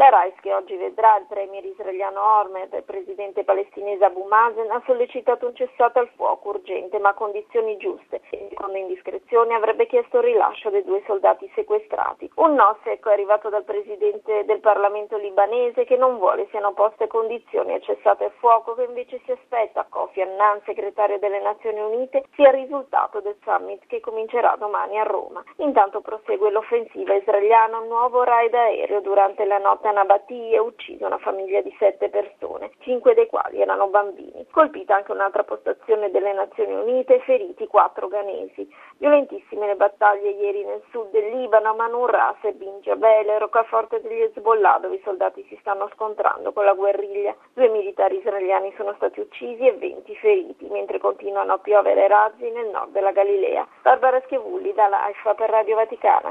Rais, che oggi vedrà il premier israeliano Ormed e il presidente palestinese Abu Mazen, ha sollecitato un cessate al fuoco urgente ma a condizioni giuste e, secondo indiscrezioni, avrebbe chiesto il rilascio dei 2 soldati sequestrati. Un no secco è arrivato dal presidente del Parlamento libanese, che non vuole siano poste condizioni al cessate al fuoco, che invece si aspetta Kofi Annan, segretario delle Nazioni Unite, sia il risultato del summit che comincerà domani a Roma. Intanto prosegue l'offensiva israeliana, un nuovo raid aereo durante la notte a Nabatì ha ucciso una famiglia di 7 persone, 5 dei quali erano bambini. Colpita anche un'altra postazione delle Nazioni Unite, feriti 4 ghanesi. Violentissime le battaglie ieri nel sud del Libano, a Manun Ras e Bin Jabel, roccaforte degli Hezbollah, dove i soldati si stanno scontrando con la guerriglia. 2 militari israeliani sono stati uccisi e 20 feriti, mentre continuano a piovere razzi nel nord della Galilea. Barbara Schivulli, da Haifa per Radio Vaticana.